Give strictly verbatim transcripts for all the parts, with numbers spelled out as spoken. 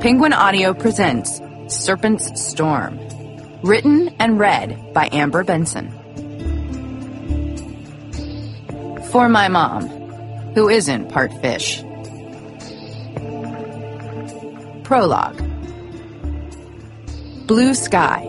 Penguin Audio presents Serpent's Storm, written and read by Amber Benson. For my mom, who isn't part fish. Prologue. Blue sky.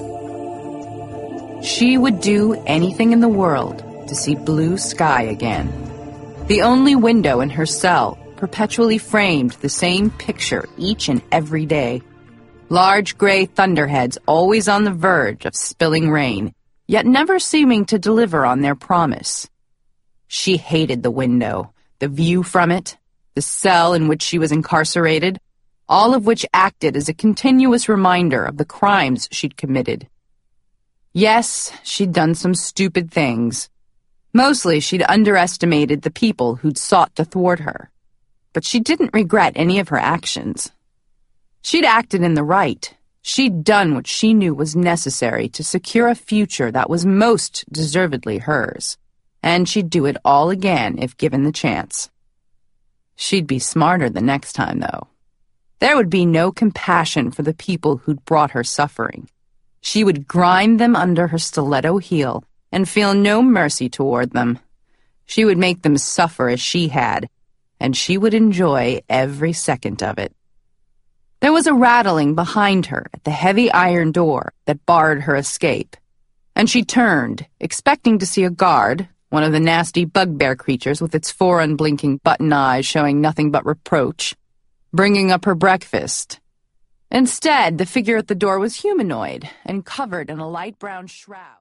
She would do anything in the world to see blue sky again. The only window in her cell perpetually framed the same picture each and every day. Large gray thunderheads always on the verge of spilling rain, yet never seeming to deliver on their promise. She hated the window, the view from it, the cell in which she was incarcerated, all of which acted as a continuous reminder of the crimes she'd committed. Yes, she'd done some stupid things. Mostly she'd underestimated the people who'd sought to thwart her. But she didn't regret any of her actions. She'd acted in the right. She'd done what she knew was necessary to secure a future that was most deservedly hers. And she'd do it all again if given the chance. She'd be smarter the next time, though. There would be no compassion for the people who'd brought her suffering. She would grind them under her stiletto heel and feel no mercy toward them. She would make them suffer as she had, and she would enjoy every second of it. There was a rattling behind her at the heavy iron door that barred her escape, and she turned, expecting to see a guard, one of the nasty bugbear creatures with its four unblinking button eyes showing nothing but reproach, bringing up her breakfast. Instead, the figure at the door was humanoid and covered in a light brown shroud.